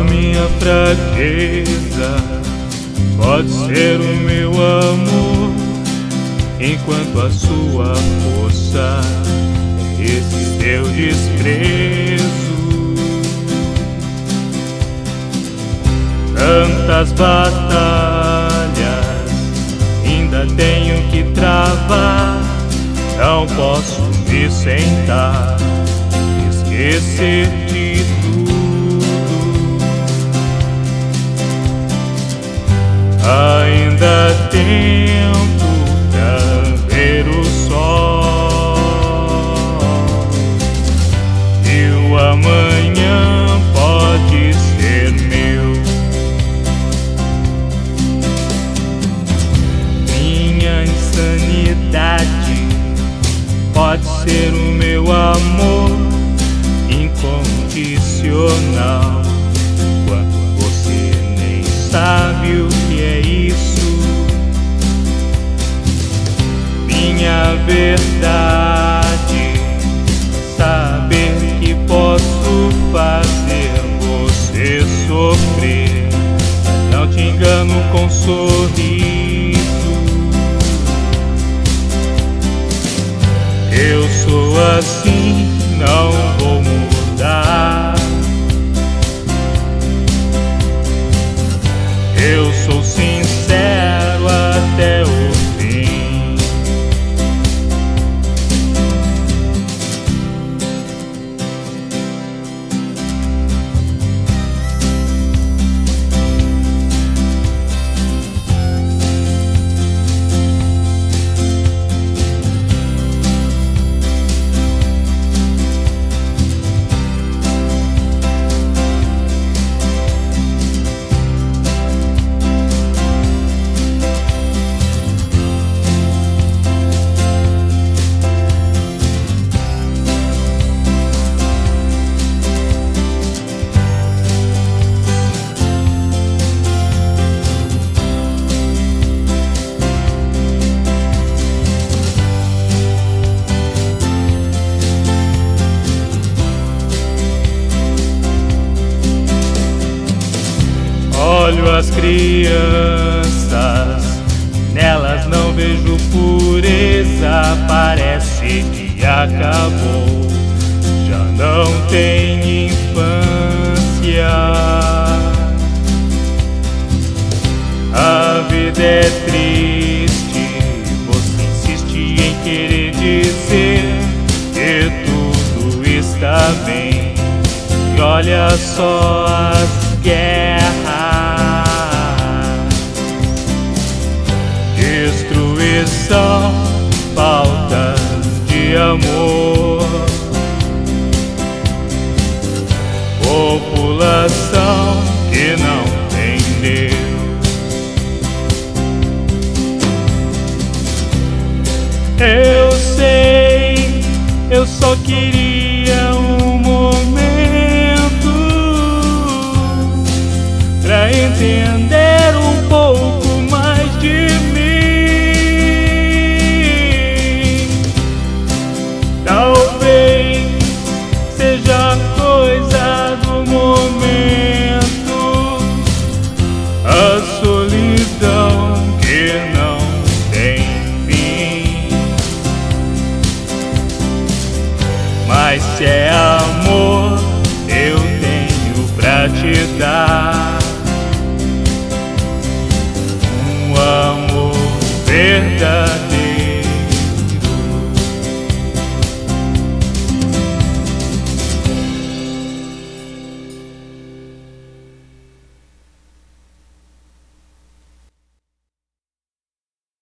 minha fraqueza pode ser o meu amor, enquanto a sua força é esse seu desprezo. Tantas batalhas ainda tenho que travar, não posso me sentar, esquecer de tudo. Ainda há tempo pra ver o sol, e o amanhã pode ser meu. Minha insanidade pode ser o meu amor incondicional, quando você nem sabe o que é isso. Minha verdade, saber que posso fazer você sofrer, não te engano com sorriso. Eu sou assim, não vou mudar. Eu sou sincero até o fim. Olho as crianças, nelas não vejo pureza, parece que acabou, já não tem infância. A vida é triste, você insiste em querer dizer que tudo está bem, e olha só as guerras, destruição, falta de amor, população que não tem Deus. Eu sei, eu só queria